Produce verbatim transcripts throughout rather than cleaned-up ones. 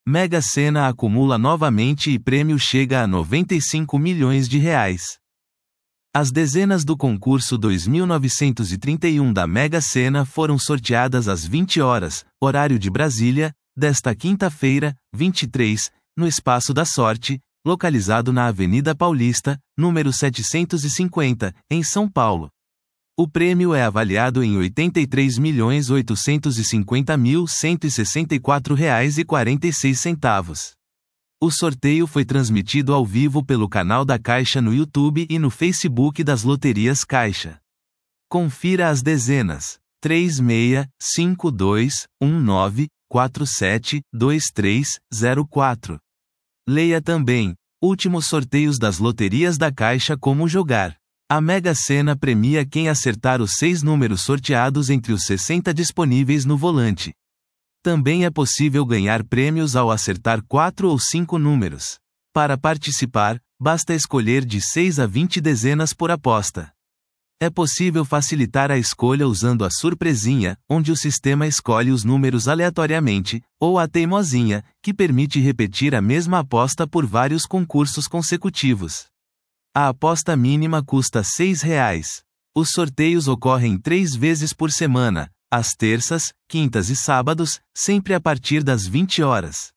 Mega Sena acumula novamente e prêmio chega a noventa e cinco milhões de reais. As dezenas do concurso dois mil novecentos e trinta e um da Mega Sena foram sorteadas às vinte horas, horário de Brasília, desta quinta-feira, vinte e três, no Espaço da Sorte, localizado na Avenida Paulista, número setecentos e cinquenta, em São Paulo. O prêmio é avaliado em oitenta e três milhões oitocentos e cinquenta mil cento e sessenta e quatro reais e quarenta e seis centavos. O sorteio foi transmitido ao vivo pelo canal da Caixa no YouTube e no Facebook das Loterias Caixa. Confira as dezenas: três seis, cinco dois, um nove, quatro sete, dois três, zero quatro. Leia também: últimos sorteios das Loterias da Caixa, como jogar. A Mega Sena premia quem acertar os seis números sorteados entre os sessenta disponíveis no volante. Também é possível ganhar prêmios ao acertar quatro ou cinco números. Para participar, basta escolher de seis a vinte dezenas por aposta. É possível facilitar a escolha usando a surpresinha, onde o sistema escolhe os números aleatoriamente, ou a teimosinha, que permite repetir a mesma aposta por vários concursos consecutivos. A aposta mínima custa seis reais. Os sorteios ocorrem três vezes por semana, às terças, quintas e sábados, sempre a partir das vinte horas.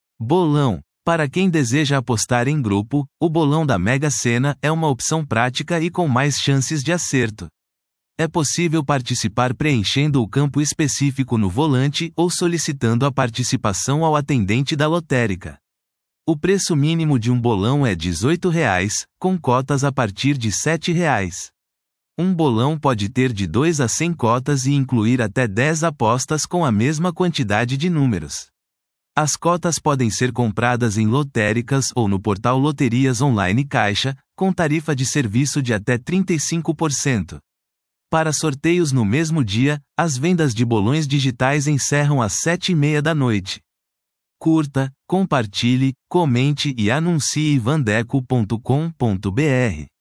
Bolão. Para quem deseja apostar em grupo, o bolão da Mega Sena é uma opção prática e com mais chances de acerto. É possível participar preenchendo o campo específico no volante ou solicitando a participação ao atendente da lotérica. O preço mínimo de um bolão é dezoito reais, com cotas a partir de sete reais. Um bolão pode ter de dois a cem cotas e incluir até dez apostas com a mesma quantidade de números. As cotas podem ser compradas em lotéricas ou no portal Loterias Online Caixa, com tarifa de serviço de até trinta e cinco por cento. Para sorteios no mesmo dia, as vendas de bolões digitais encerram às sete e meia da noite. Curta, compartilhe, comente e anuncie vandeco ponto com ponto br.